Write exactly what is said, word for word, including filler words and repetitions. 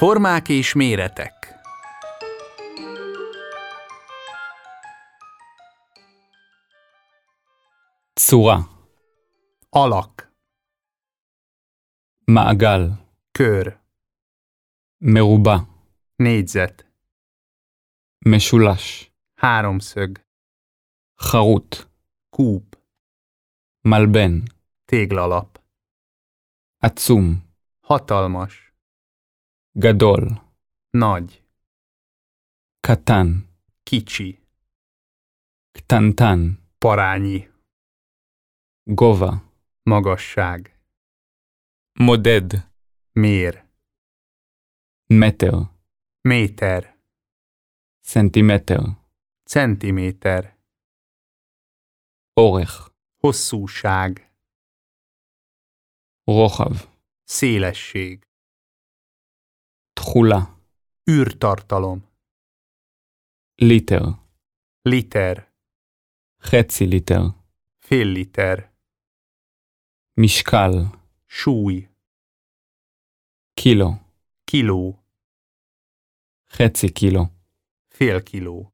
Formák és méretek. צורה, Alak, מעגל, kör, מרובע, négyzet, משולש, háromszög, חרוט, kúp, מלבן, téglalap, עצום, hatalmas, גדול, nagy, קטן, kicsi, קטנטן, parányi, גובה, magasság, מודד, mér, מטר, méter, סנטימטר, centiméter, אורך, hosszúság, רוחב, szélesség, תכולה, űrtartalom, ליטר, liter, חצי ליטר, fél liter, משקל, súly, קילו, kiló, חצי קילו, fél kiló.